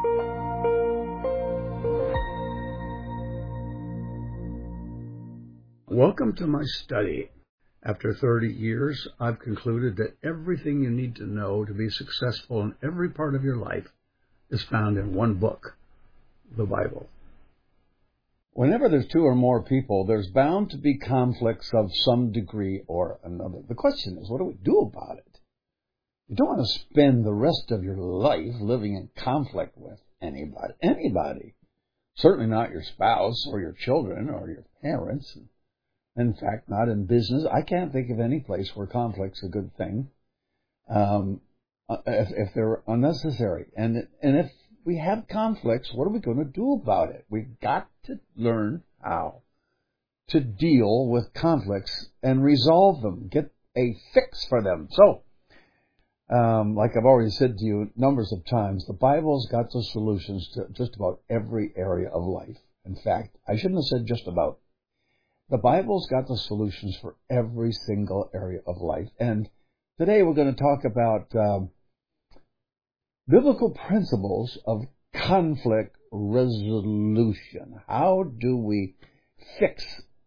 Welcome to my study. After 30 years, I've concluded that everything you need to know to be successful in every part of your life is found in one book, the Bible. Whenever there's two or more people, there's bound to be conflicts of some degree or another. The question is, what do we do about it? You don't want to spend the rest of your life living in conflict with anybody. Certainly not your spouse or your children or your parents. In fact, not in business. I can't think of any place where conflict's a good thing, if they're unnecessary. And if we have conflicts, what are we going to do about it? We've got to learn how to deal with conflicts and resolve them, get a fix for them. So, like I've already said to you numbers of times, the Bible's got the solutions to just about every area of life. In fact, I shouldn't have said just about. The Bible's got the solutions for every single area of life. And today we're going to talk about biblical principles of conflict resolution. How do we fix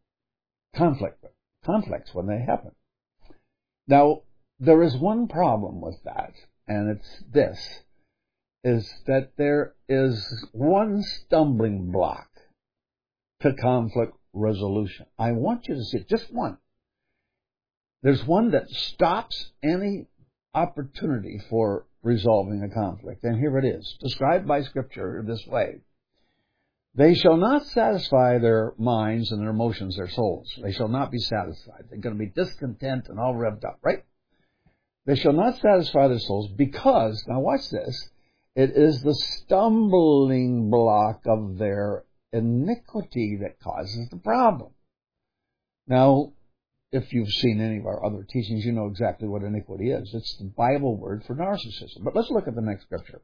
conflicts when they happen? Now, there is one problem with that, and it's this, is that there is one stumbling block to conflict resolution. I want you to see just one. There's one that stops any opportunity for resolving a conflict. And here it is, described by Scripture this way. They shall not satisfy their minds and their emotions, their souls. They shall not be satisfied. They're going to be discontent and all revved up, right? They shall not satisfy their souls because, now watch this, it is the stumbling block of their iniquity that causes the problem. Now, if you've seen any of our other teachings, you know exactly what iniquity is. It's the Bible word for narcissism. But let's look at the next scripture.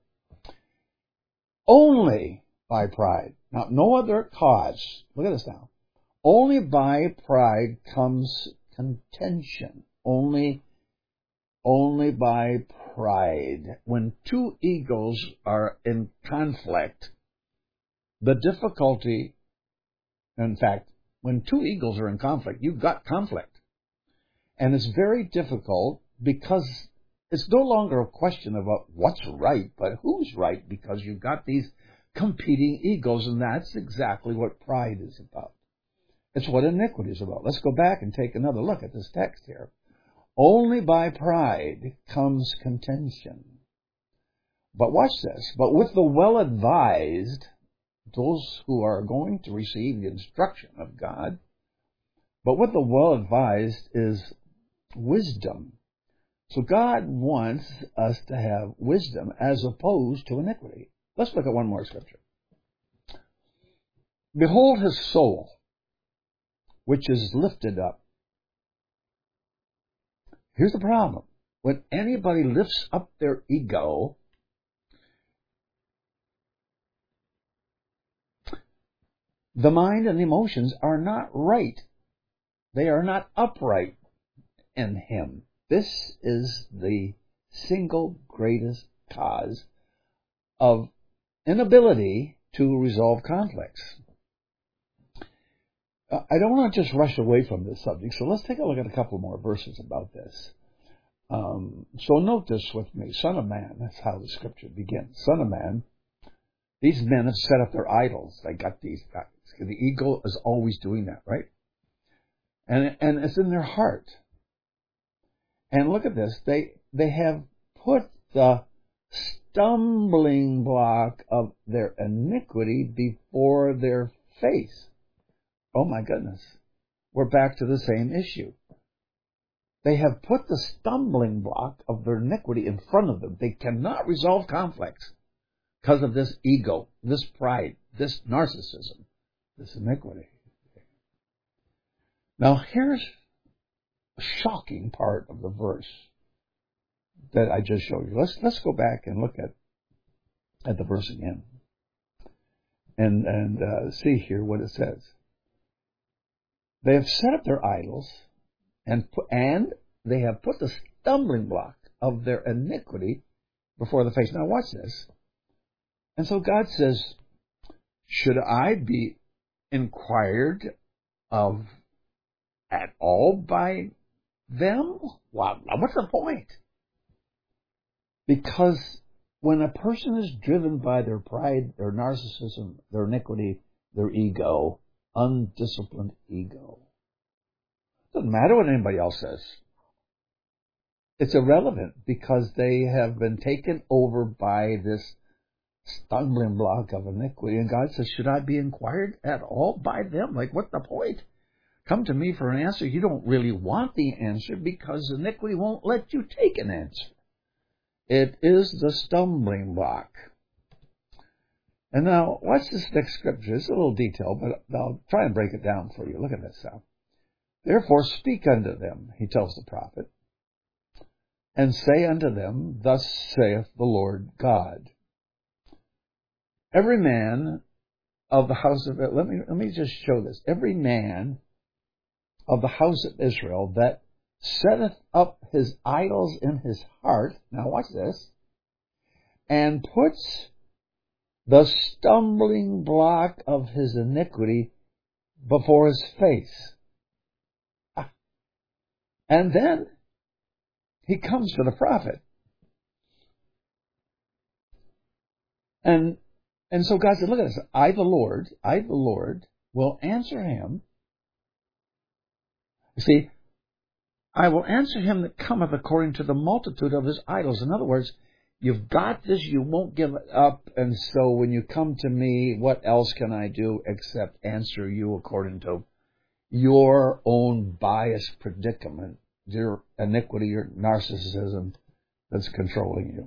Only by pride. Now, no other cause. Look at this now. Only by pride comes contention. Only by pride. When two egos are in conflict, the difficulty, in fact, when two egos are in conflict, you've got conflict. And it's very difficult because it's no longer a question about what's right, but who's right, because you've got these competing egos, and that's exactly what pride is about. It's what iniquity is about. Let's go back and take another look at this text here. Only by pride comes contention. But watch this. But with the well-advised, those who are going to receive the instruction of God, but what the well-advised is wisdom. So God wants us to have wisdom as opposed to iniquity. Let's look at one more scripture. Behold his soul, which is lifted up. Here's the problem. When anybody lifts up their ego, the mind and the emotions are not right. They are not upright in him. This is the single greatest cause of inability to resolve conflicts. I don't want to just rush away from this subject, so let's take a look at a couple more verses about this. So note this with me. Son of man, that's how the scripture begins. Son of man, these men have set up their idols. They got these. The ego is always doing that, right? And it's in their heart. And look at this. They have put the stumbling block of their iniquity before their face. Oh my goodness. We're back to the same issue. They have put the stumbling block of their iniquity in front of them. They cannot resolve conflicts because of this ego, this pride, this narcissism, this iniquity. Now here's a shocking part of the verse that I just showed you. Let's go back and look at the verse again and see here what it says. They have set up their idols and they have put the stumbling block of their iniquity before the face. Now watch this. And so God says, should I be inquired of at all by them? Well, what's the point? Because when a person is driven by their pride, their narcissism, their iniquity, their ego, undisciplined ego, doesn't matter what anybody else says. It's irrelevant because they have been taken over by this stumbling block of iniquity. And God says, should I be inquired at all by them? Like, what's the point? Come to me for an answer. You don't really want the answer because iniquity won't let you take an answer. It is the stumbling block. And now, watch this next scripture. It's a little detailed, but I'll try and break it down for you. Look at this now. Therefore speak unto them, he tells the prophet, and say unto them, thus saith the Lord God. Every man of the house of, let me just show this. Every man of the house of Israel that setteth up his idols in his heart, now watch this, and puts the stumbling block of his iniquity before his face. And then he comes to the prophet. And so God said, look at this. I, the Lord, will answer him. You see, I will answer him that cometh according to the multitude of his idols. In other words, you've got this, you won't give it up, and so when you come to me, what else can I do except answer you according to your own biased predicament, your iniquity, your narcissism that's controlling you.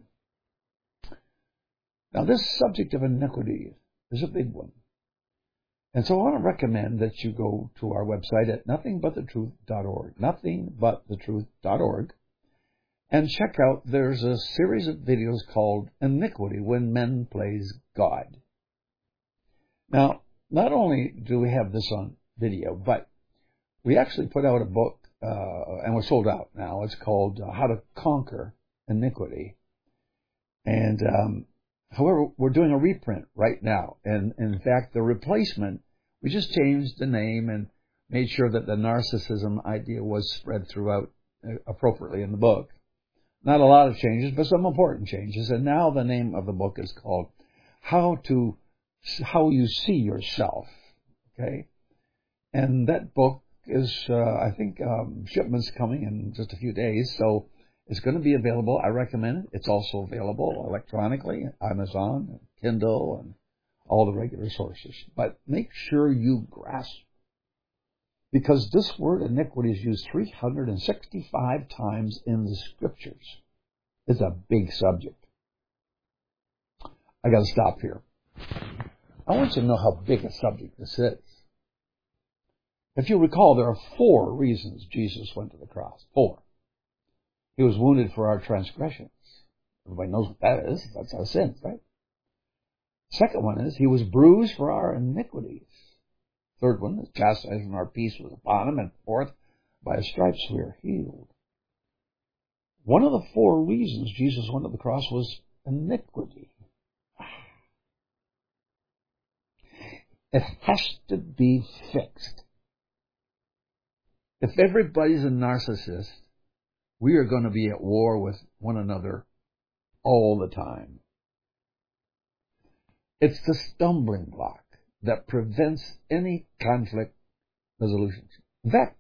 Now, this subject of iniquity is a big one. And so I want to recommend that you go to our website at nothingbutthetruth.org, nothingbuttetruth.org, and check out, there's a series of videos called Iniquity When Men Plays God. Now, not only do we have this on video, but we actually put out a book, and we're sold out now. It's called How to Conquer Iniquity. And however, we're doing a reprint right now. And in fact, the replacement, we just changed the name and made sure that the narcissism idea was spread throughout appropriately in the book. Not a lot of changes, but some important changes. And now the name of the book is called How You See Yourself. Okay? And that book is, I think, shipment's coming in just a few days, so it's going to be available. I recommend it. It's also available electronically, Amazon, Kindle, and all the regular sources. But make sure you grasp, because this word iniquity is used 365 times in the Scriptures. It's a big subject. I got to stop here. I want you to know how big a subject this is. If you recall, there are 4 reasons Jesus went to the cross. 4. He was wounded for our transgressions. Everybody knows what that is. That's our sins, right? Second one is, he was bruised for our iniquities. Third one is, chastisement of our peace was upon him. And fourth, by his stripes we are healed. One of the 4 reasons Jesus went to the cross was iniquity. It has to be fixed. If everybody's a narcissist, we are going to be at war with one another all the time. It's the stumbling block that prevents any conflict resolution. In fact,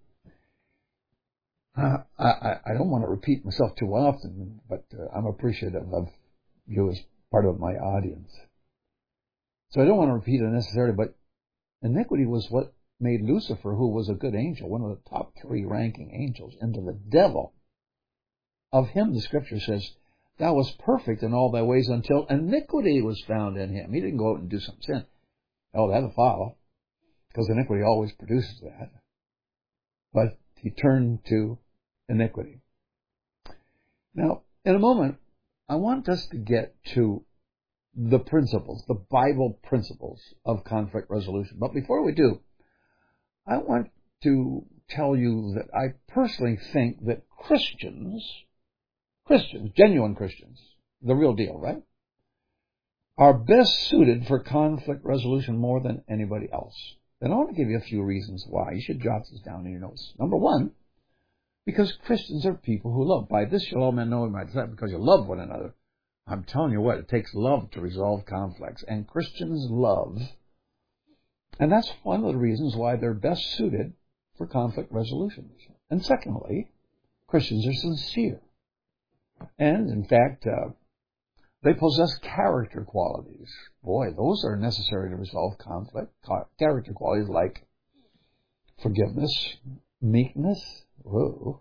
I don't want to repeat myself too often, but I'm appreciative of you as part of my audience. So I don't want to repeat it necessarily, but iniquity was what made Lucifer, who was a good angel, one of the top 3 ranking angels, into the devil. Of him, the Scripture says, thou was perfect in all thy ways until iniquity was found in him. He didn't go out and do some sin. Oh, that'll follow, because iniquity always produces that. But he turned to iniquity. Now, in a moment, I want us to get to the principles, the Bible principles of conflict resolution. But before we do, I want to tell you that I personally think that Christians, genuine Christians, the real deal, right, are best suited for conflict resolution more than anybody else. And I want to give you a few reasons why. You should jot this down in your notes. Number one, because Christians are people who love. By this you'll all men know my disciples, because you love one another. I'm telling you what, it takes love to resolve conflicts. And Christians love. And that's one of the reasons why they're best suited for conflict resolutions. And secondly, Christians are sincere. And in fact, they possess character qualities. Boy, those are necessary to resolve conflict. Character qualities like forgiveness, meekness. Whoa.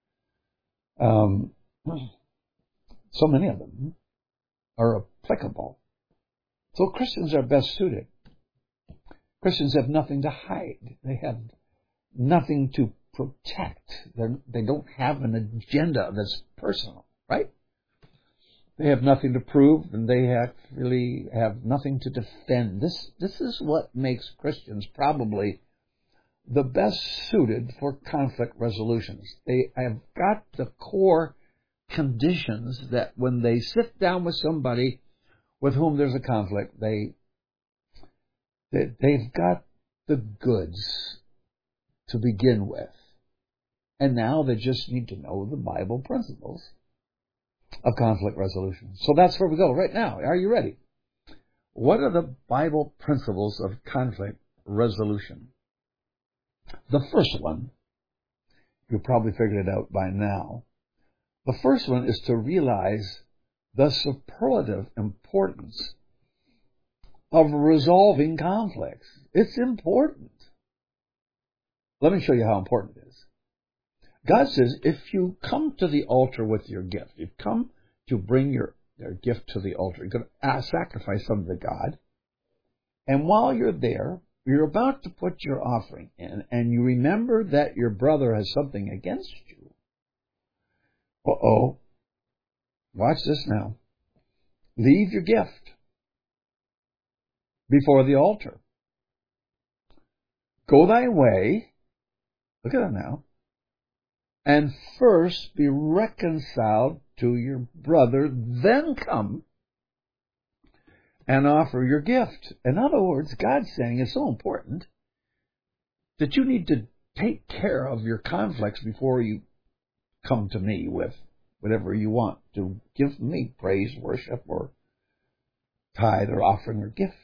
So many of them are applicable. So Christians are best suited. Christians have nothing to hide. They have nothing to protect. They don't have an agenda that's personal, right? They have nothing to prove, and they really have nothing to defend. This is what makes Christians probably the best suited for conflict resolutions. They have got the core conditions that when they sit down with somebody with whom there's a conflict, they've got the goods to begin with. And now they just need to know the Bible principles of conflict resolution. So that's where we go right now. Are you ready? What are the Bible principles of conflict resolution? The first one, you probably figured it out by now. The first one is to realize the superlative importance of resolving conflicts. It's important. Let me show you how important it is. God says, if you come to the altar with your gift, you come to bring your gift to the altar, you're going to sacrifice something to God, and while you're there, you're about to put your offering in, and you remember that your brother has something against you. Uh-oh. Watch this now. Leave your gift before the altar. Go thy way. Look at it now. And first be reconciled to your brother, then come and offer your gift. In other words, God's saying it's so important that you need to take care of your conflicts before you come to me with whatever you want to give me, praise, worship, or tithe, or offering, or gift.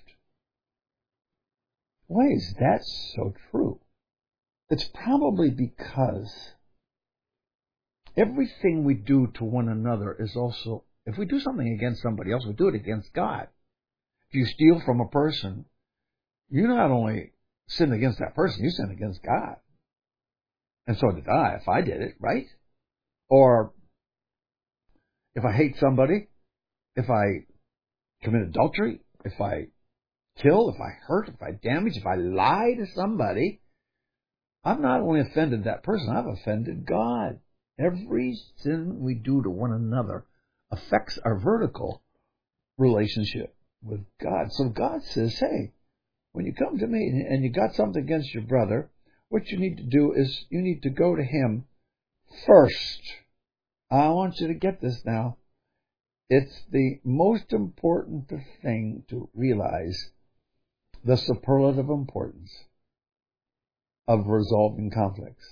Why is that so true? It's probably because everything we do to one another is also, if we do something against somebody else, we do it against God. If you steal from a person, you not only sin against that person, you sin against God. And so did I, if I did it, right? Or if I hate somebody, if I commit adultery, if I kill, if I hurt, if I damage, if I lie to somebody, I've not only offended that person, I've offended God. Every sin we do to one another affects our vertical relationship with God. So God says, hey, when you come to me and you got something against your brother, what you need to do is you need to go to him first. I want you to get this now. It's the most important thing to realize the superlative importance of resolving conflicts.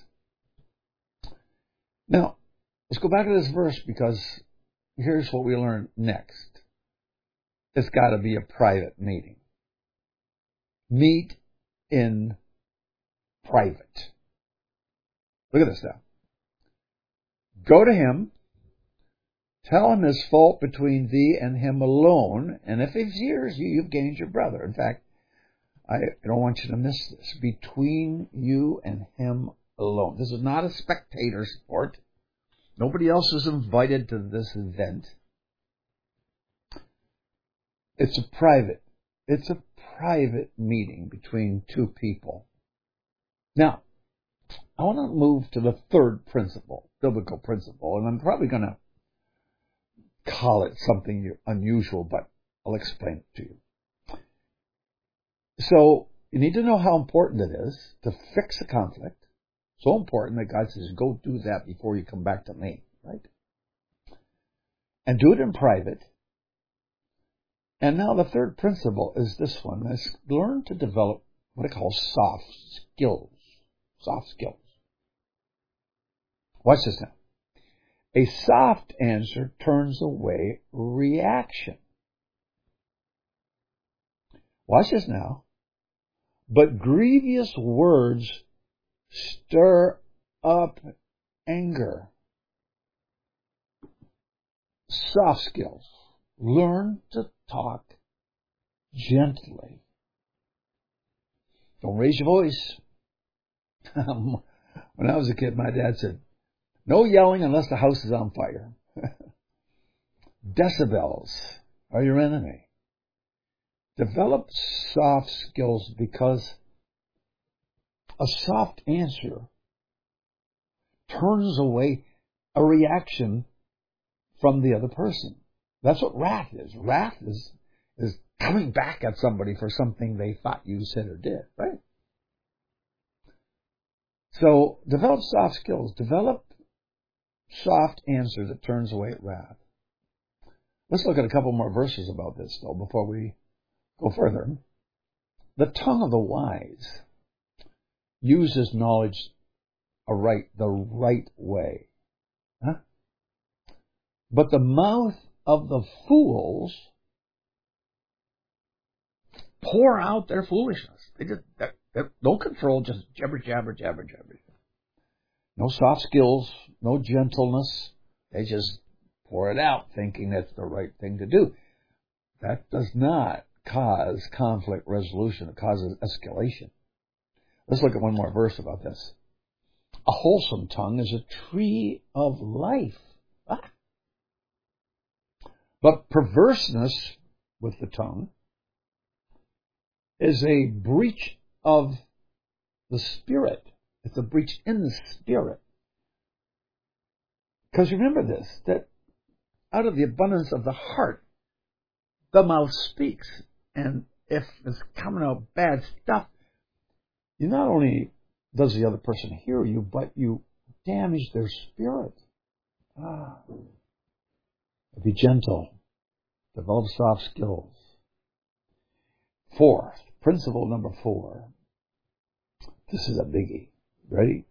Now, let's go back to this verse, because here's what we learn next. It's got to be a private meeting. Meet in private. Look at this now. Go to him, tell him his fault between thee and him alone, and if he hears you, you've gained your brother. In fact, I don't want you to miss this. Between you and him alone. This is not a spectator sport. Nobody else is invited to this event. It's a private meeting between two people. Now, I want to move to the third principle, biblical principle, and I'm probably going to call it something unusual, but I'll explain it to you. So, you need to know how important it is to fix a conflict. So important that God says, go do that before you come back to me, right? And do it in private. And now the third principle is this one. Is learn to develop what I call soft skills. Soft skills. Watch this now. A soft answer turns away reaction. Watch this now. But grievous words stir up anger. Soft skills. Learn to talk gently. Don't raise your voice. When I was a kid, my dad said, no yelling unless the house is on fire. Decibels are your enemy. Develop soft skills because a soft answer turns away a reaction from the other person. That's what wrath is. Wrath is coming back at somebody for something they thought you said or did, right? So develop soft skills. Develop soft answer that turns away wrath. Let's look at a couple more verses about this, though, before we go further. The tongue of the wise uses knowledge the right way. Huh? But the mouth of the fools pour out their foolishness. They no control, just jabber, jabber, jabber, jabber. No soft skills, no gentleness. They just pour it out thinking that's the right thing to do. That does not cause conflict resolution. It causes escalation. Let's look at one more verse about this. A wholesome tongue is a tree of life. But perverseness with the tongue is a breach of the spirit. It's a breach in the spirit. Because remember this, that out of the abundance of the heart, the mouth speaks. And if it's coming out bad stuff, you not only does the other person hear you, but you damage their spirit. Be gentle. Develop soft skills. Fourth, principle number 4. This is a biggie. Ready?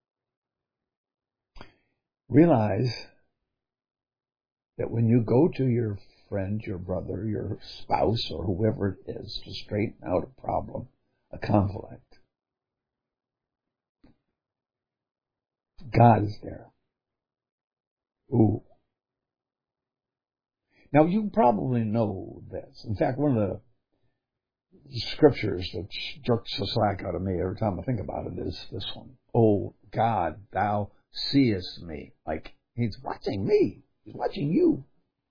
Realize that when you go to your friend, your brother, your spouse, or whoever it is to straighten out a problem, a conflict, God is there. Ooh. Now, you probably know this. In fact, one of the scriptures that jerks the slack out of me every time I think about it is this one. Oh, God, thou seest me. Like, he's watching me. He's watching you.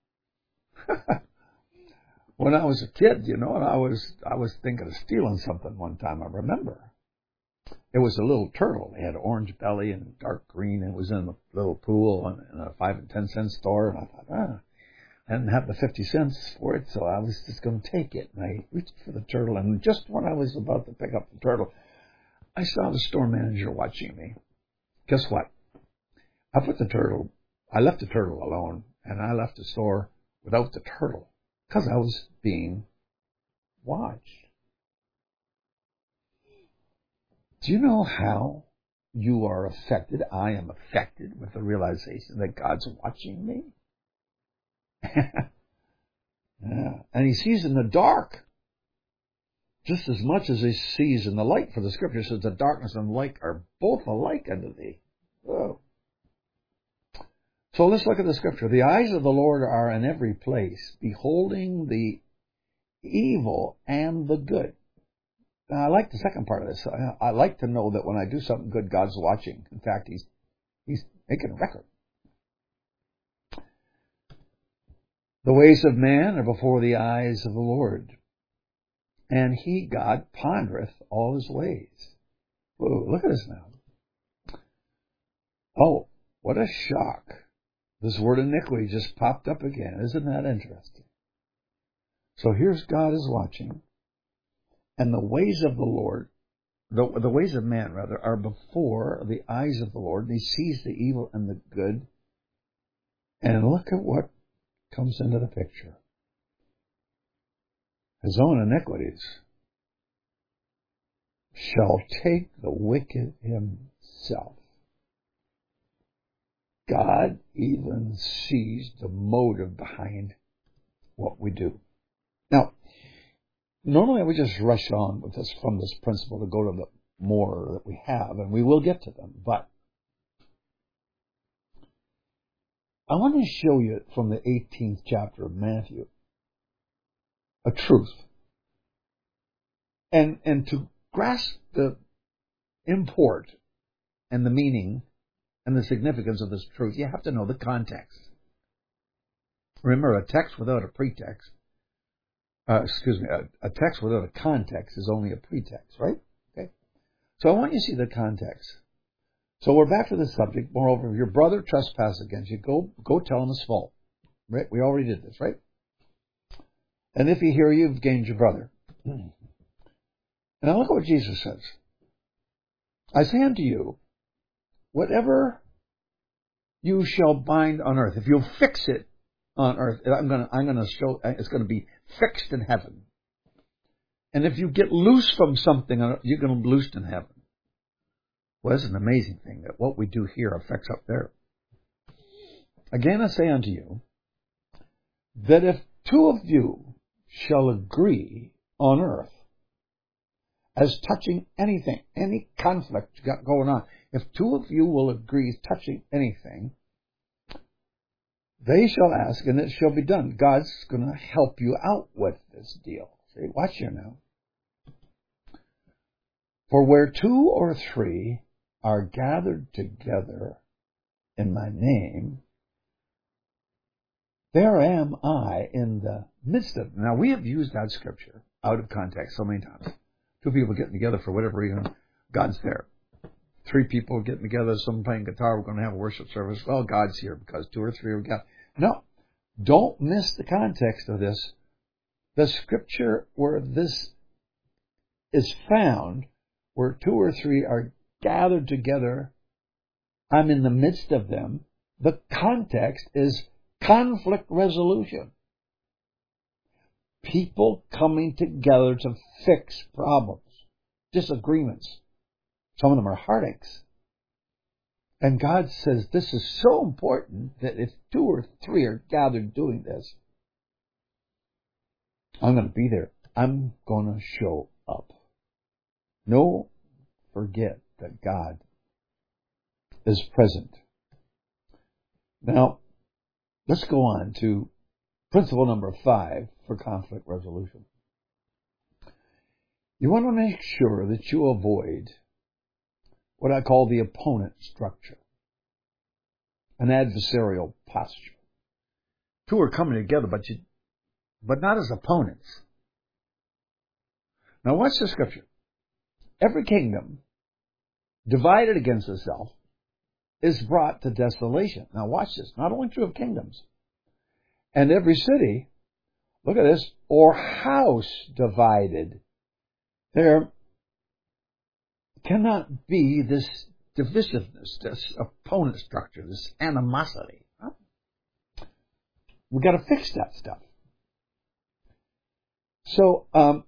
When I was a kid, and I was thinking of stealing something one time, I remember. It was a little turtle. It had orange belly and dark green, and it was in a little pool in a 5 and 10 cent store, and I thought, I didn't have the 50 cents for it, so I was just going to take it. And I reached for the turtle, and just when I was about to pick up the turtle, I saw the store manager watching me. Guess what? I left the turtle alone, and I left the store without the turtle, because I was being watched. Do you know how you are affected? I am affected with the realization that God's watching me. Yeah. And he sees in the dark just as much as he sees in the light. For the scripture says the darkness and the light are both alike unto thee. Oh. So let's look at the scripture. The eyes of the Lord are in every place, beholding the evil and the good. Now, I like the second part of this. I like to know that when I do something good, God's watching. In fact, he's making a record. The ways of man are before the eyes of the Lord, and he, God, pondereth all his ways. Whoa, look at this now. Oh, what a shock. This word iniquity just popped up again. Isn't that interesting? So here's God is watching, and the ways of the Lord, the ways of man, rather, are before the eyes of the Lord, and he sees the evil and the good. And look at what comes into the picture. his own iniquities, shall take the wicked himself. God even sees the motive behind what we do. Now, normally I would just rush on with this from this principle to go to the more that we have, and we will get to them. But I want to show you from the 18th chapter of Matthew a truth. And to grasp the import and the meaning and the significance of this truth, you have to know the context. Remember, a text without a pretext, a text without a context is only a pretext, right? Okay. So I want you to see the context. So we're back to the subject. Moreover, if your brother trespasses against you, go tell him his fault. Right? We already did this, right? And if he hear you, you've gained your brother. And now look at what Jesus says. I say unto you, whatever you shall bind on earth, if you'll fix it on earth, I'm gonna show it's going to be fixed in heaven. And if you get loose from something, you're going to be loosed in heaven. Well, it's an amazing thing that what we do here affects up there. Again, I say unto you, that if two of you shall agree on earth as touching anything, any conflict you got going on, if two of you will agree touching anything, they shall ask and it shall be done. God's going to help you out with this deal. See, watch here now. For where two or three are gathered together in my name, there am I in the midst of them. Now, we have used that scripture out of context so many times. Two people getting together for whatever reason, God's there. Three people getting together, someone playing guitar, we're going to have a worship service. Well, God's here because two or three are gathered. No, don't miss the context of this. The scripture where this is found, where two or three are gathered together, I'm in the midst of them. The context is conflict resolution. People coming together to fix problems, disagreements. Some of them are heartaches. And God says this is so important that if two or three are gathered doing this, I'm going to be there. I'm going to show up. No, forget that God is present. Now, let's go on to principle number 5 for conflict resolution. You want to make sure that you avoid what I call the opponent structure, an adversarial posture. Two are coming together, but not as opponents. Now watch the scripture. Every kingdom divided against itself is brought to desolation. Now watch this. Not only true of kingdoms. And every city, look at this, or house divided. There cannot be this divisiveness, this opponent structure, this animosity. Huh? We've got to fix that stuff. So,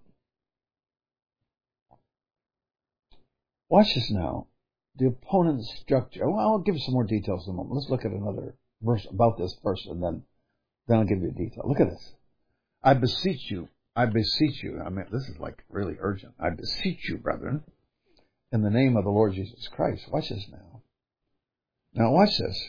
watch this now. The opponent structure. Well, I'll give you some more details in a moment. Let's look at another verse about this first, and then I'll give you a detail. Look at this. I beseech you. I mean, this is like really urgent. I beseech you, brethren, in the name of the Lord Jesus Christ. Watch this now. Now watch this.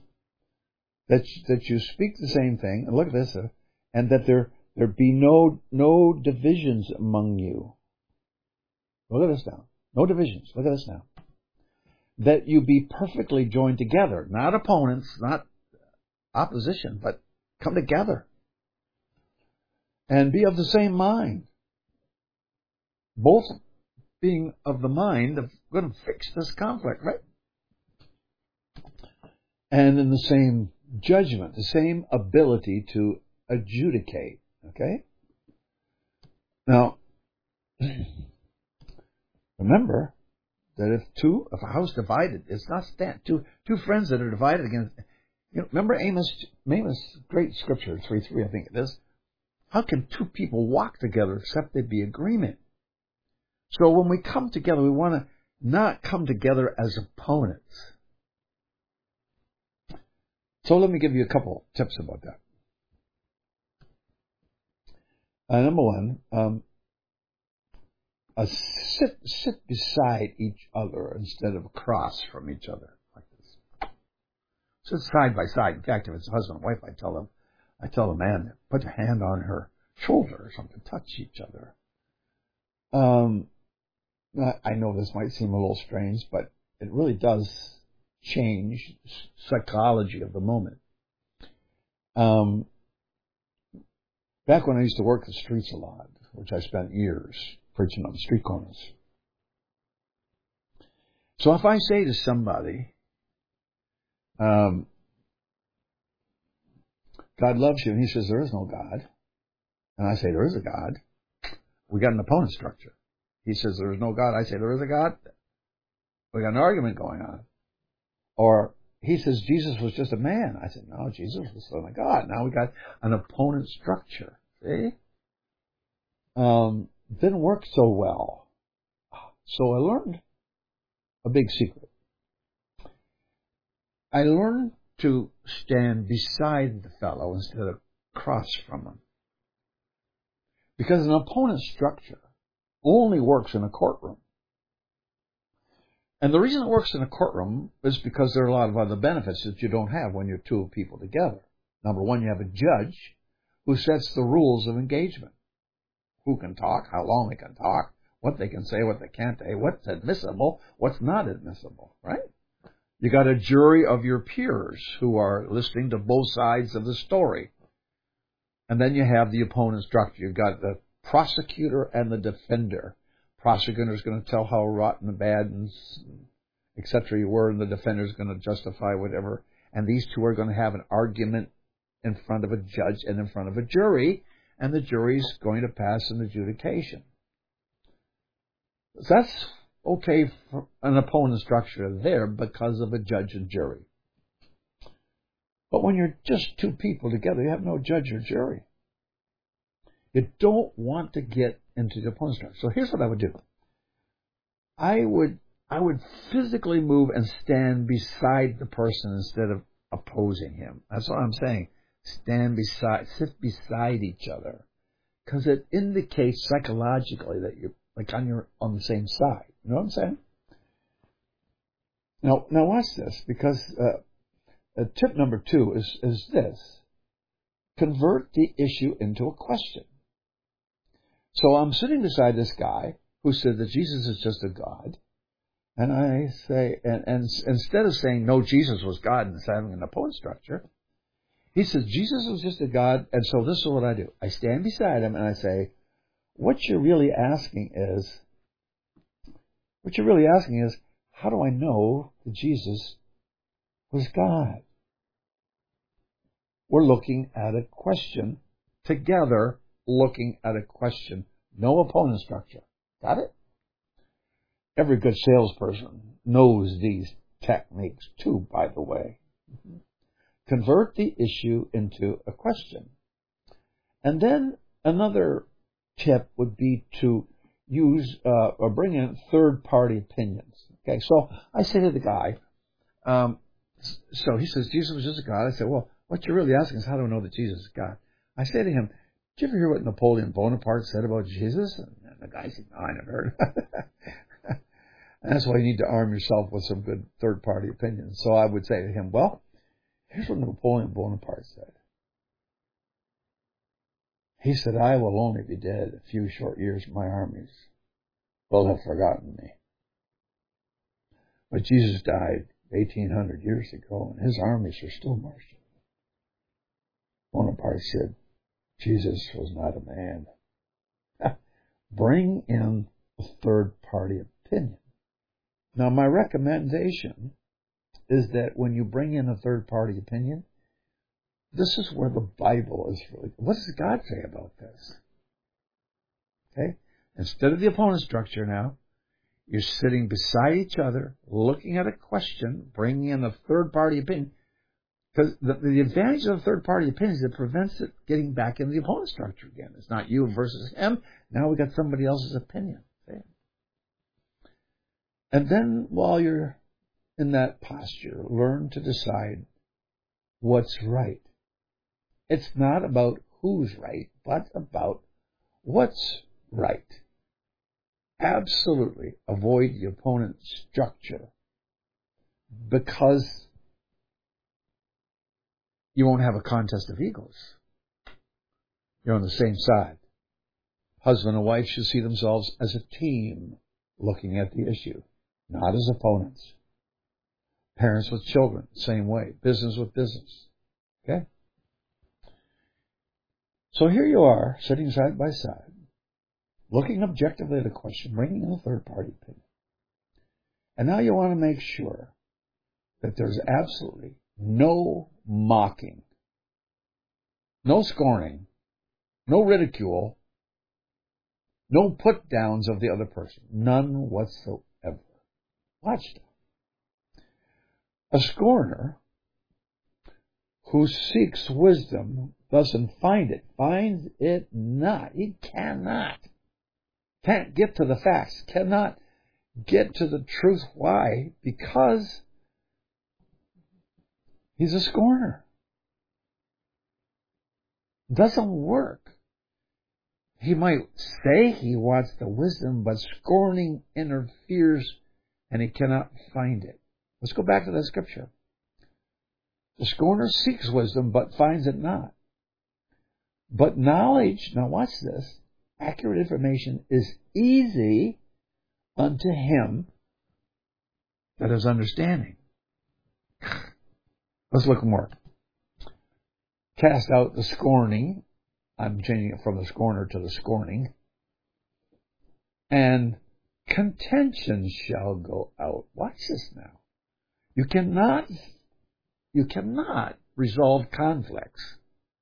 That you speak the same thing, and look at this, and that there be no divisions among you. Look at this now. No divisions. Look at this now. That you be perfectly joined together, not opponents, not opposition, but come together and be of the same mind. Both being of the mind of going to fix this conflict, right? And in the same judgment, the same ability to adjudicate. Okay? Now, remember that if a house divided, it's not two friends that are divided against. Remember Amos, great scripture 3:3, I think it is. How can two people walk together except there be agreement? So when we come together, we want to not come together as opponents. So let me give you a couple tips about that. Number one, sit beside each other instead of across from each other like this. Sit side by side. In fact, if it's a husband and wife, I tell the man, put your hand on her shoulder or something, touch each other. I know this might seem a little strange, but it really does change psychology of the moment. Back when I used to work the streets a lot, which I spent years preaching on the street corners. So if I say to somebody, God loves you, and he says there is no God, and I say there is a God, we got an opponent structure. He says there is no God, I say there is a God, we got an argument going on. Or he says Jesus was just a man. I said, no, Jesus was the Son of God. Now we got an opponent structure. See? Didn't work so well. So I learned a big secret. I learned to stand beside the fellow instead of across from him. Because an opponent structure only works in a courtroom. And the reason it works in a courtroom is because there are a lot of other benefits that you don't have when you're two people together. Number one, you have a judge who sets the rules of engagement. Who can talk, how long they can talk, what they can say, what they can't say, what's admissible, what's not admissible, right? You got a jury of your peers who are listening to both sides of the story. And then you have the opponent structure. You've got the prosecutor and the defender. Prosecutor is going to tell how rotten and bad and etc. you were, and the defender is going to justify whatever. And these two are going to have an argument in front of a judge and in front of a jury, and the jury is going to pass an adjudication. So that's okay for an opponent structure there because of a judge and jury. But when you're just two people together, you have no judge or jury. You don't want to get into the opponent structure. So here's what I would do. I would physically move and stand beside the person instead of opposing him. That's what I'm saying. Sit beside each other. Because it indicates psychologically that you're like on the same side. You know what I'm saying? Now watch this, because tip number 2 is this. Convert the issue into a question. So I'm sitting beside this guy who said that Jesus is just a God. And I say, and instead of saying, no, Jesus was God and having an opponent structure, he says, Jesus was just a God, and so this is what I do. I stand beside him and I say, what you're really asking is, how do I know that Jesus was God? We're looking at a question together, looking at a question. No opponent structure. Got it? Every good salesperson knows these techniques too, by the way. Convert the issue into a question. And then another tip would be to use or bring in third-party opinions. Okay, so I say to the guy, so he says, Jesus was just a God. I say, well, what you're really asking is how do I know that Jesus is God? I say to him, did you ever hear what Napoleon Bonaparte said about Jesus? And the guy said, no, I never heard. And that's why you need to arm yourself with some good third-party opinions. So I would say to him, well, here's what Napoleon Bonaparte said. He said, I will only be dead a few short years. My armies will have forgotten me. But Jesus died 1,800 years ago, and his armies are still marching. Bonaparte said, Jesus was not a man. Bring in a third-party opinion. Now, my recommendation is that when you bring in a third-party opinion, this is where the Bible is really. What does God say about this? Okay? Instead of the opponent structure now, you're sitting beside each other, looking at a question, bringing in a third-party opinion. Because the advantage of a third-party opinion is it prevents it getting back into the opponent structure again. It's not you versus him. Now we got somebody else's opinion. And then while you're in that posture, learn to decide what's right. It's not about who's right, but about what's right. Absolutely avoid the opponent's structure because you won't have a contest of egos. You're on the same side. Husband and wife should see themselves as a team looking at the issue, not as opponents. Parents with children, same way. Business with business. Okay? So here you are, sitting side by side, looking objectively at a question, bringing in a third-party opinion. And now you want to make sure that there's absolutely no mocking, no scorning, no ridicule, no put-downs of the other person. None whatsoever. Watch that. A scorner who seeks wisdom doesn't find it, finds it not. He can't get to the facts, cannot get to the truth. Why? Because he's a scorner. Doesn't work. He might say he wants the wisdom, but scorning interferes and he cannot find it. Let's go back to that scripture. The scorner seeks wisdom, but finds it not. But knowledge, now watch this, accurate information is easy unto him that is understanding. Let's look more. Cast out the scorning. I'm changing it from the scorner to the scorning. And contention shall go out. Watch this now. You cannot resolve conflicts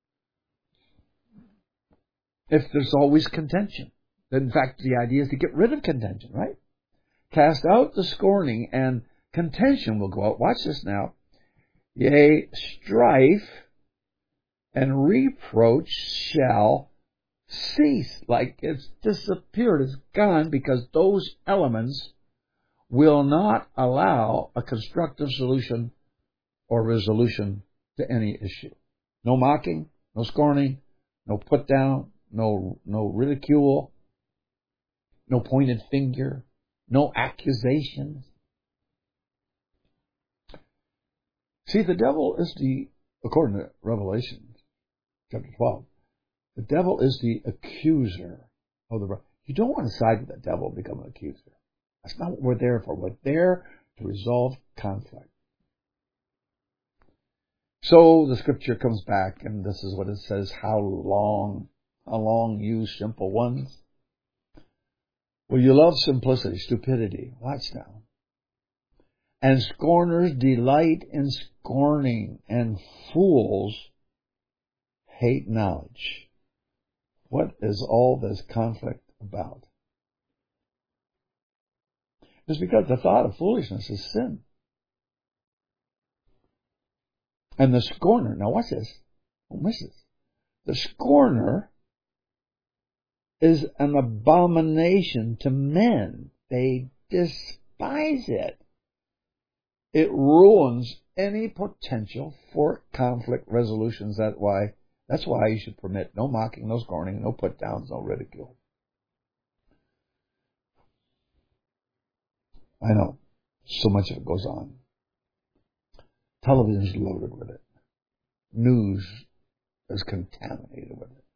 if there's always contention. In fact, the idea is to get rid of contention, right? Cast out the scorning and contention will go out. Watch this now. Yea, strife and reproach shall cease. Like it's disappeared, it's gone, because those elements will not allow a constructive solution or resolution to any issue. No mocking, no scorning, no put down, no ridicule, no pointed finger, no accusations. See, the devil is according to Revelation chapter 12, the devil is the accuser of the brother. You don't want to side with the devil and become an accuser. That's not what we're there for. We're there to resolve conflict. So the scripture comes back, and this is what it says: How long, you simple ones? Will you love simplicity, stupidity? Watch now. And scorners delight in scorning, and fools hate knowledge. What is all this conflict about? It's because the thought of foolishness is sin. And the scorner, now watch this, don't miss this. The scorner is an abomination to men. They despise it. It ruins any potential for conflict resolutions. That's why you should permit no mocking, no scorning, no put downs, no ridicule. I know, so much of it goes on. Television is loaded with it. News is contaminated with it.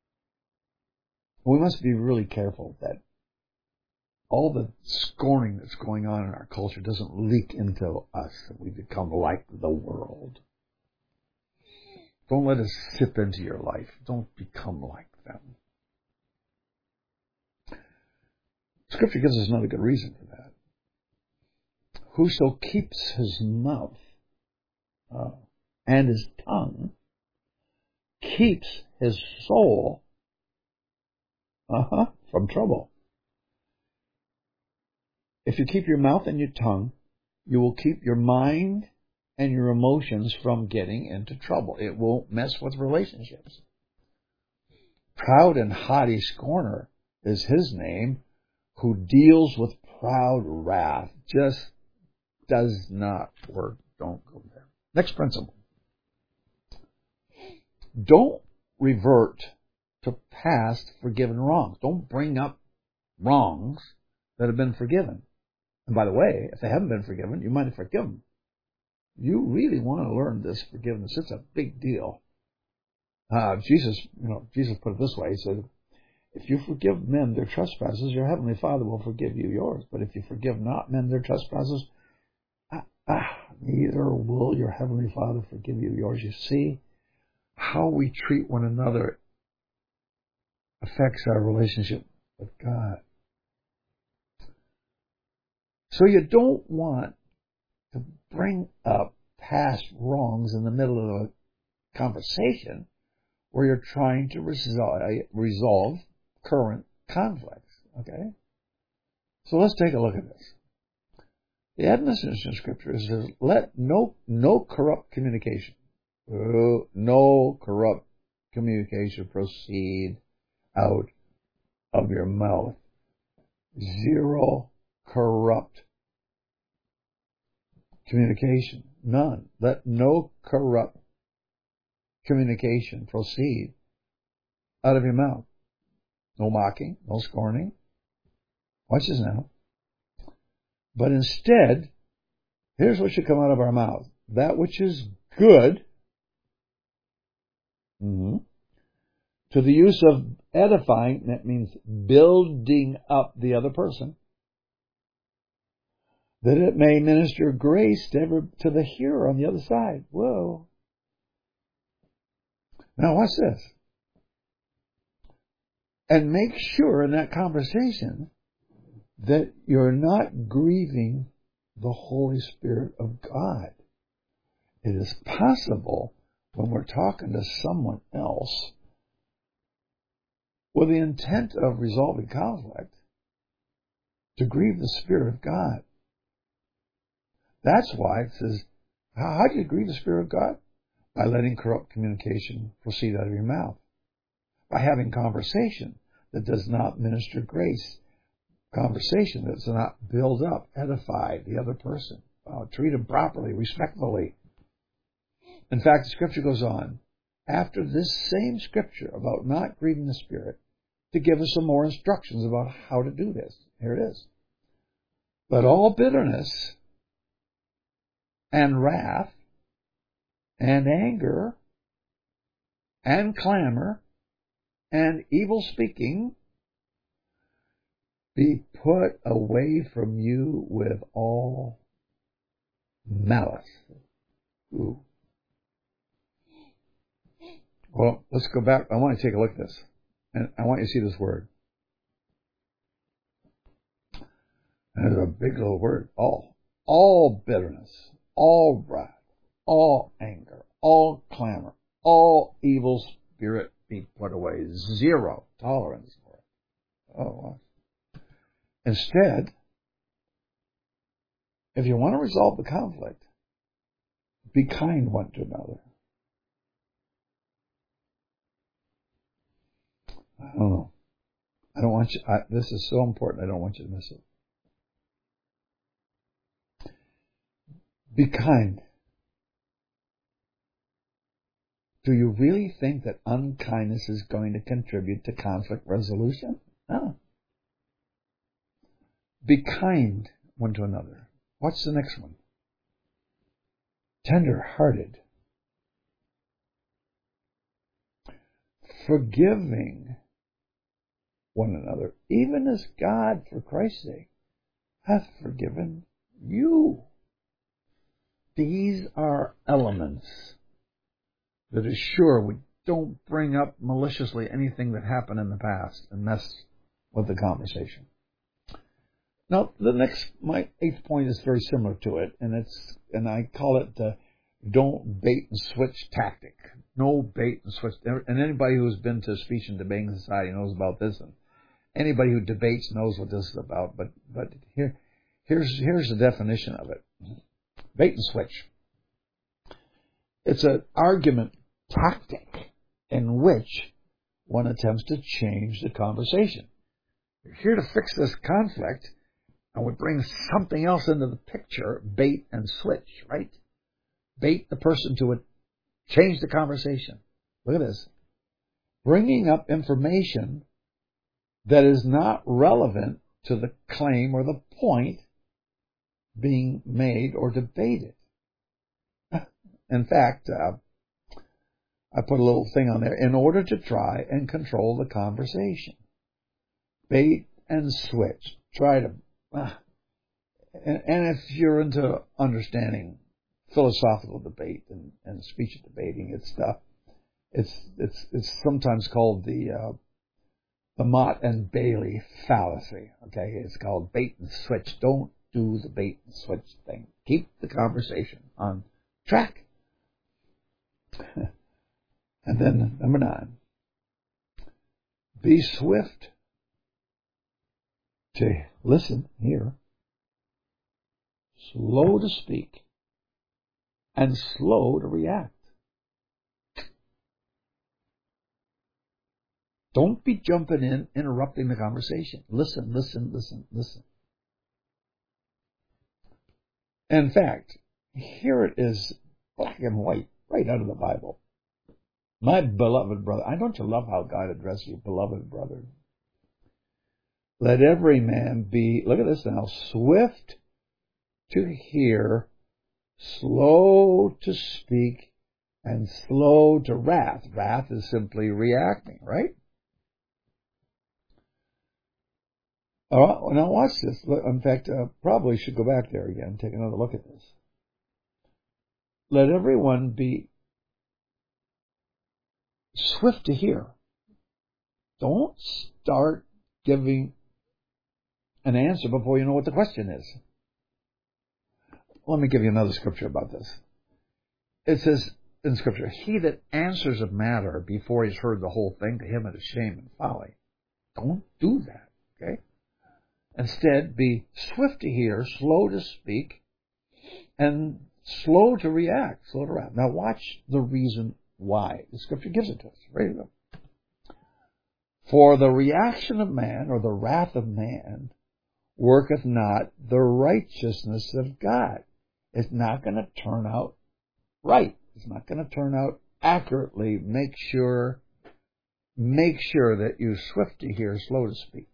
We must be really careful that all the scorning that's going on in our culture doesn't leak into us, and we become like the world. Don't let it sip into your life. Don't become like them. Scripture gives us another good reason for that. Whoso keeps his mouth and his tongue keeps his soul from trouble. If you keep your mouth and your tongue, you will keep your mind and your emotions from getting into trouble. It won't mess with relationships. Proud and haughty scorner is his name, who deals with proud wrath. Just does not work. Don't go there. Next principle. Don't revert to past forgiven wrongs. Don't bring up wrongs that have been forgiven. And by the way, if they haven't been forgiven, you might have forgiven them. You really want to learn this forgiveness. It's a big deal. Jesus put it this way. He said, if you forgive men their trespasses, your heavenly Father will forgive you yours. But if you forgive not men their trespasses, neither will your heavenly Father forgive you yours. You see, how we treat one another affects our relationship with God. So you don't want to bring up past wrongs in the middle of a conversation where you're trying to resolve current conflicts. Okay? So let's take a look at this. The admonition of Scripture says, let no corrupt communication, no corrupt communication proceed out of your mouth. Zero corrupt communication. None. Let no corrupt communication proceed out of your mouth. No mocking, no scorning. Watch this now. But instead, here's what should come out of our mouth. That which is good to the use of edifying, that means building up the other person, that it may minister grace to the hearer on the other side. Whoa. Now watch this. And make sure in that conversation that you're not grieving the Holy Spirit of God. It is possible when we're talking to someone else with the intent of resolving conflict to grieve the Spirit of God. That's why it says, how do you grieve the Spirit of God? By letting corrupt communication proceed out of your mouth. By having conversation that does not minister grace. Conversation that does not build up, edify the other person. Treat them properly, respectfully. In fact, the Scripture goes on, after this same Scripture about not grieving the Spirit, to give us some more instructions about how to do this. Here it is. But all bitterness and wrath and anger and clamor and evil speaking be put away from you with all malice. Ooh. Well, let's go back. I want to take a look at this. And I want you to see this word. And it's a big little word. All bitterness, all wrath, all anger, all clamor, all evil spirit be put away. Zero tolerance for it. Oh, wow. Instead, if you want to resolve the conflict, be kind one to another. I don't know. I don't want you. This is so important. I don't want you to miss it. Be kind. Do you really think that unkindness is going to contribute to conflict resolution? No. Be kind one to another. What's the next one? Tender-hearted. Forgiving one another, even as God, for Christ's sake, hath forgiven you. These are elements that assure we don't bring up maliciously anything that happened in the past and mess with the conversation. Now, my 8th point is very similar to it, and I call it the don't bait and switch tactic. No bait and switch. And anybody who's been to Speech and Debating Society knows about this, and anybody who debates knows what this is about. But here's the definition of it: bait and switch. It's an argument tactic in which one attempts to change the conversation. You're here to fix this conflict, and we bring something else into the picture, bait and switch, right? Bait the person to change the conversation. Look at this. Bringing up information that is not relevant to the claim or the point being made or debated. In fact, I put a little thing on there, in order to try and control the conversation. Bait and switch. Try to... and if you're into understanding philosophical debate and speech debating, it's sometimes called the Mott and Bailey fallacy. Okay, it's called bait and switch. Don't do the bait and switch thing. Keep the conversation on track. And then number 9, be swift to listen, hear, slow to speak, and slow to react. Don't be jumping in, interrupting the conversation. Listen, listen, listen, listen. In fact, here it is, black and white, right out of the Bible. My beloved brother, don't you love how God addresses you, beloved brother? Let every man be, look at this now, swift to hear, slow to speak, and slow to wrath. Wrath is simply reacting, right? All right, now watch this. In fact, probably should go back there again, take another look at this. Let everyone be swift to hear. Don't start giving an answer before you know what the question is. Let me give you another scripture about this. It says in Scripture, he that answers a matter before he's heard the whole thing, to him it is shame and folly. Don't do that, okay? Instead, be swift to hear, slow to speak, and slow to react, slow to wrath. Now watch the reason why. The Scripture gives it to us. Ready to go. For the reaction of man, or the wrath of man, worketh not the righteousness of God. It's not going to turn out right. It's not going to turn out accurately. Make sure that you're swift to hear, slow to speak.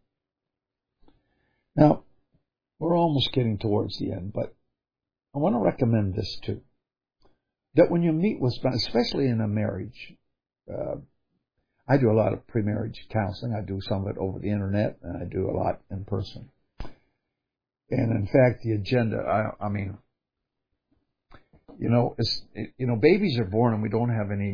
Now, we're almost getting towards the end, but I want to recommend this too. That when you meet with, especially in a marriage, I do a lot of pre-marriage counseling. I do some of it over the internet, and I do a lot in person. And in fact, the agenda, babies are born and we don't have any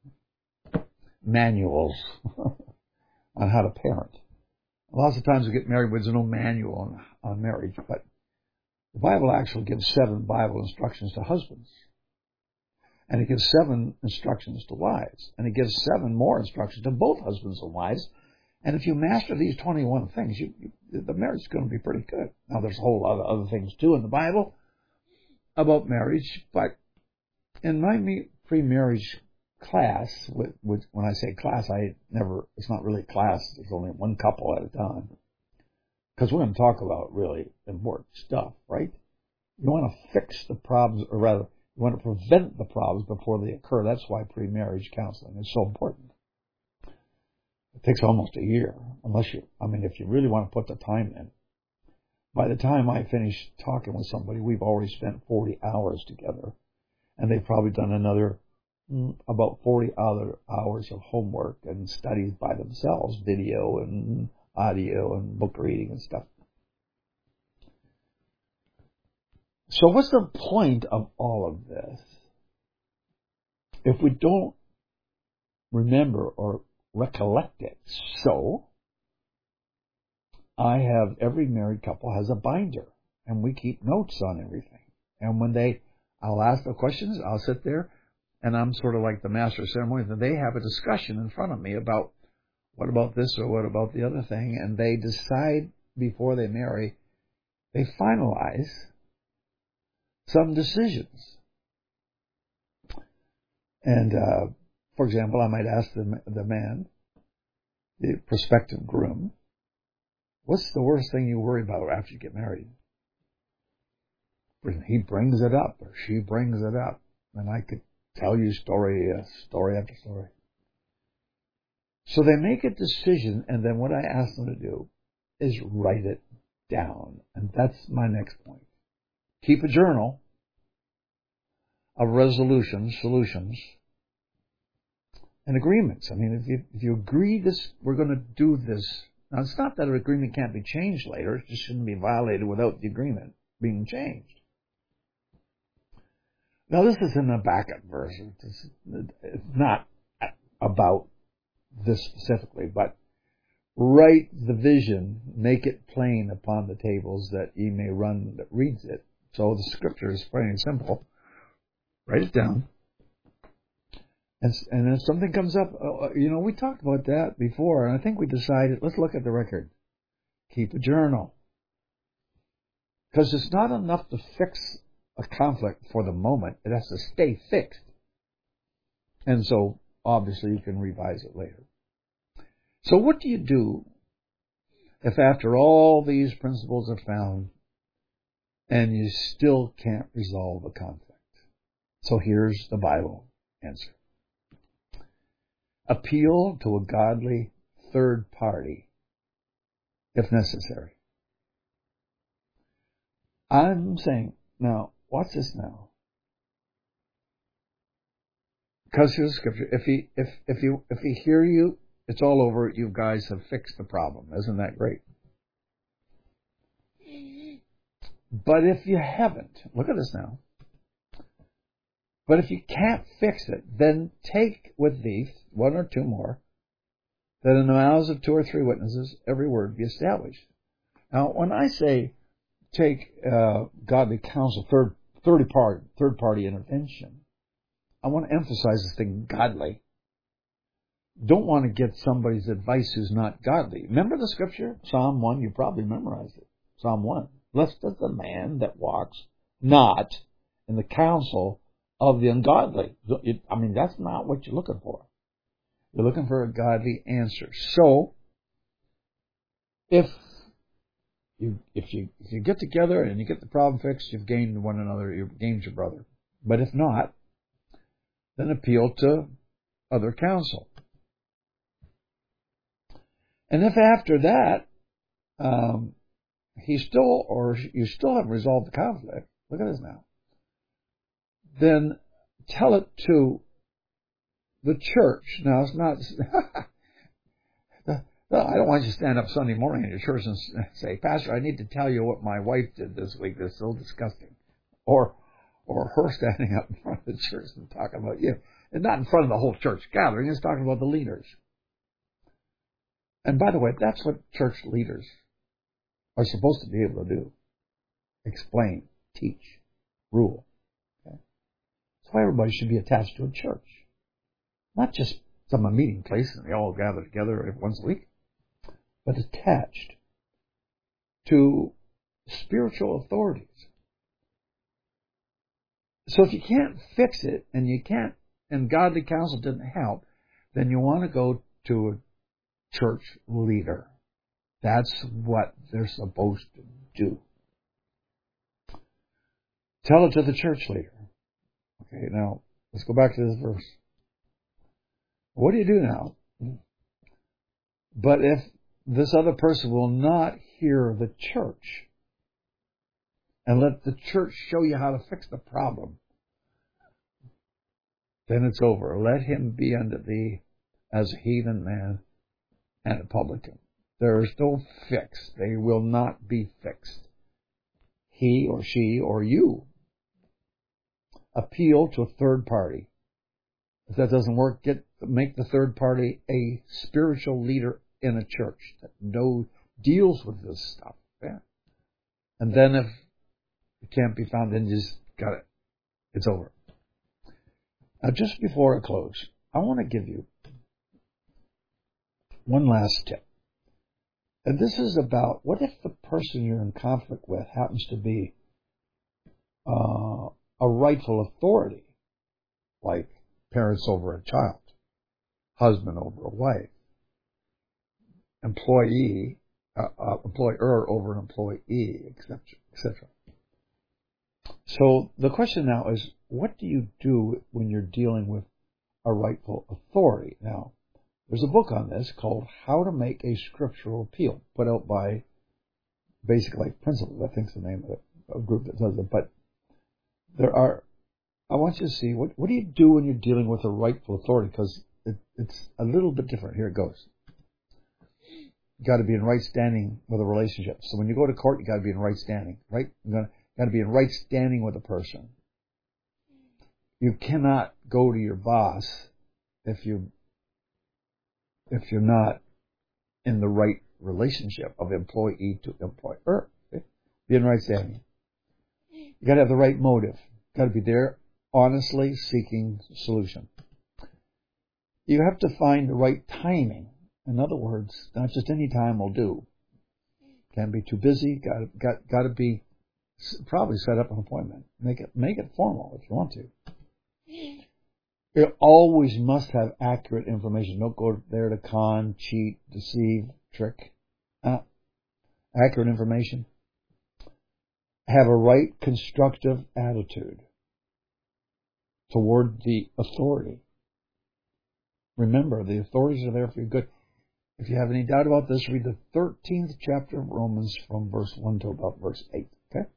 manuals on how to parent. Lots of times we get married, but there's no manual on marriage. But the Bible actually gives 7 Bible instructions to husbands. And it gives 7 instructions to wives. And it gives 7 more instructions to both husbands and wives. And if you master these 21 things, the marriage is going to be pretty good. Now, there's a whole lot of other things, too, in the Bible about marriage. But in my pre-marriage class, when I say class, it's not really class. There's only one couple at a time. Because we're going to talk about really important stuff, right? You want to fix the problems, or rather, you want to prevent the problems before they occur. That's why pre-marriage counseling is so important. It takes almost a year, if you really want to put the time in. By the time I finish talking with somebody, we've already spent 40 hours together. And they've probably done another about 40 other hours of homework and studies by themselves, video and audio and book reading and stuff. So what's the point of all of this? If we don't remember or recollect it. So, every married couple has a binder, and we keep notes on everything. And when I'll ask the questions, I'll sit there, and I'm sort of like the master of ceremonies, and they have a discussion in front of me about what about this or what about the other thing, and they decide before they marry, they finalize some decisions. And, for example, I might ask the man, the prospective groom, what's the worst thing you worry about after you get married? He brings it up, or she brings it up, and I could tell you story after story. So they make a decision, and then what I ask them to do is write it down. And that's my next point. Keep a journal of resolutions, solutions, and agreements. I mean, if you agree we're going to do this. Now, it's not that an agreement can't be changed later. It just shouldn't be violated without the agreement being changed. Now, this is in the backup verse. It's not about this specifically, but write the vision, make it plain upon the tables that ye may run that reads it. So the scripture is plain and simple. Write it down. And if something comes up, we talked about that before, and I think we decided, let's look at the record. Keep a journal. Because it's not enough to fix a conflict for the moment. It has to stay fixed. And so, obviously, you can revise it later. So what do you do if after all these principles are found and you still can't resolve a conflict? So here's the Bible answer. Appeal to a godly third party if necessary. I'm saying, now, watch this now. Because here's the scripture. If he hear you, it's all over. You guys have fixed the problem. Isn't that great? But if you haven't, look at this now. But if you can't fix it, then take with thee one or two more, that in the mouths of two or three witnesses every word be established. Now, when I say take godly counsel, third party intervention, I want to emphasize this thing, godly. Don't want to get somebody's advice who's not godly. Remember the scripture? Psalm 1, you probably memorized it. Psalm 1. Blessed is the man that walks not in the counsel of the ungodly. I mean, that's not what you're looking for. You're looking for a godly answer. So, if you get together and you get the problem fixed, you've gained one another, you've gained your brother. But if not, then appeal to other counsel. And if after that, you still haven't resolved the conflict, look at this now, then tell it to the church. Now, it's not, I don't want you to stand up Sunday morning in your church and say, Pastor, I need to tell you what my wife did this week. That's so disgusting. Or her standing up in front of the church and talking about you. And not in front of the whole church gathering. It's talking about the leaders. And by the way, that's what church leaders are supposed to be able to do. Explain, teach, rule. Okay? That's why everybody should be attached to a church. Not just some meeting place and they all gather together once a week, but attached to spiritual authorities. So if you can't fix it and godly counsel didn't help, then you want to go to a church leader. That's what they're supposed to do. Tell it to the church leader. Okay, now let's go back to this verse. What do you do now? But if this other person will not hear the church, and let the church show you how to fix the problem, then it's over. Let him be unto thee as a heathen man and a publican. There is no fix. They will not be fixed. He or she or you appeal to a third party. If that doesn't work, make the third party a spiritual leader in a church that deals with this stuff. Yeah. And then if it can't be found, then you just got it. It's over. Now, just before I close, I want to give you one last tip. And this is about, what if the person you're in conflict with happens to be a rightful authority, like parents over a child, husband over a wife, employer over an employee, etc. So the question now is, what do you do when you're dealing with a rightful authority? Now, there's a book on this called How to Make a Scriptural Appeal, put out by Basic Life Principles, I think is the name of it, a group that does it. But I want you to see, what do you do when you're dealing with a rightful authority? Because it's a little bit different. Here it goes. You got to be in right standing with a relationship. So when you go to court, you got to be in right standing, right? You got to be in right standing with a person. You cannot go to your boss if you're not in the right relationship of employee to employer. Be in right standing. You got to have the right motive. You got to be there honestly seeking solution. You have to find the right timing. In other words, not just any time will do. Can't be too busy. Got to be probably set up an appointment. Make it formal if you want to. You always must have accurate information. Don't go there to con, cheat, deceive, trick. Accurate information. Have a right constructive attitude toward the authority. Remember, the authorities are there for your good. If you have any doubt about this, read the 13th chapter of Romans from verse 1 to about verse 8.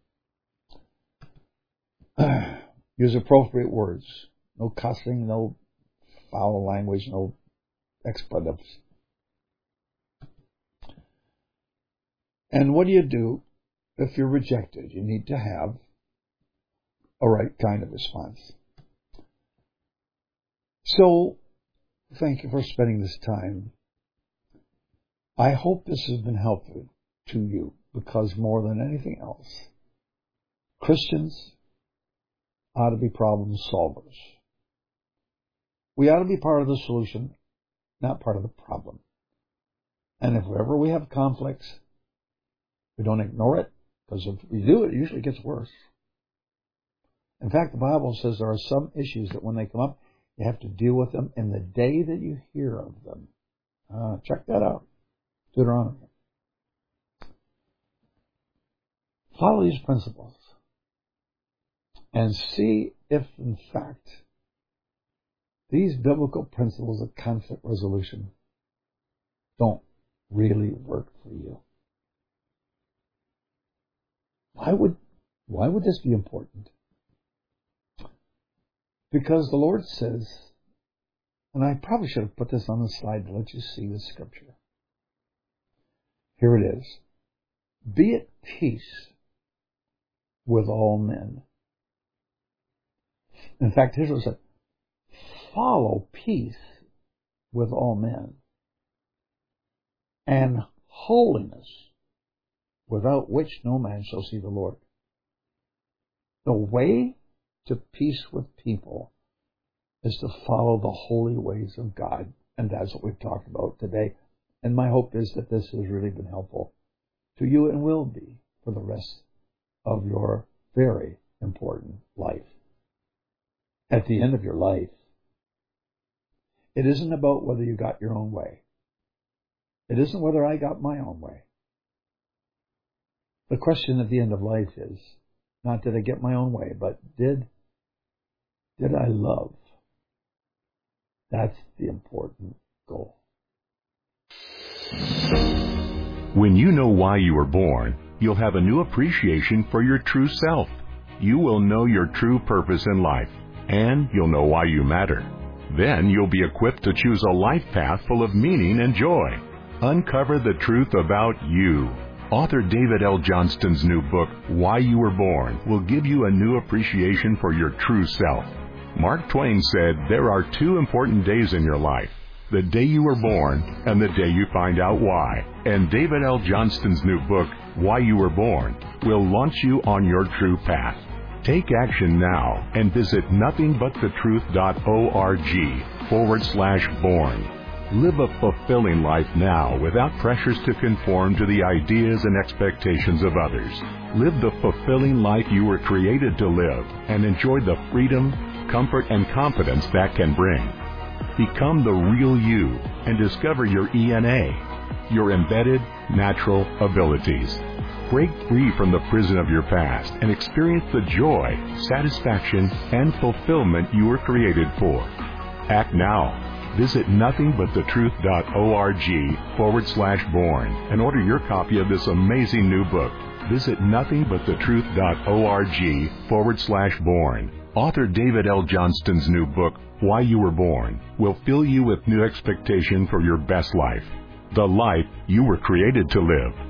Okay? Use appropriate words. No cussing, no foul language, no expletives. And what do you do if you're rejected? You need to have a right kind of response. So, thank you for spending this time. I hope this has been helpful to you, because more than anything else, Christians ought to be problem solvers. We ought to be part of the solution, not part of the problem. And if ever we have conflicts, we don't ignore it, because if we do, it usually gets worse. In fact, the Bible says there are some issues that when they come up, you have to deal with them in the day that you hear of them. Check that out. Deuteronomy. Follow these principles and see if, in fact, these biblical principles of conflict resolution don't really work for you. Why would this be important? Because the Lord says, and I probably should have put this on the slide to let you see the scripture. Here it is. Be at peace with all men. In fact, here's what it said. Follow peace with all men and holiness, without which no man shall see the Lord. The way to peace with people is to follow the holy ways of God. And that's what we've talked about today. And my hope is that this has really been helpful to you and will be for the rest of your very important life. At the end of your life, it isn't about whether you got your own way. It isn't whether I got my own way. The question at the end of life is not did I get my own way, but did I love? That's the important goal. When you know why you were born, you'll have a new appreciation for your true self. You will know your true purpose in life, and you'll know why you matter. Then you'll be equipped to choose a life path full of meaning and joy. Uncover the truth about you. Author David L. Johnston's new book, Why You Were Born, will give you a new appreciation for your true self. Mark Twain said there are two important days in your life: the day you were born and the day you find out why. And David L. Johnston's new book, Why You Were Born, will launch you on your true path. Take action now and visit nothingbuttetruth.org/born. Live a fulfilling life now without pressures to conform to the ideas and expectations of others. Live the fulfilling life you were created to live and enjoy the freedom, comfort and confidence that can bring. Become the real you and discover your ENA, your embedded natural abilities. Break free from the prison of your past and experience the joy, satisfaction, and fulfillment you were created for. Act now. Visit nothingbuttetruth.org/born and order your copy of this amazing new book. Visit nothingbuttetruth.org/born. Author David L. Johnston's new book, Why You Were Born, will fill you with new expectation for your best life, the life you were created to live.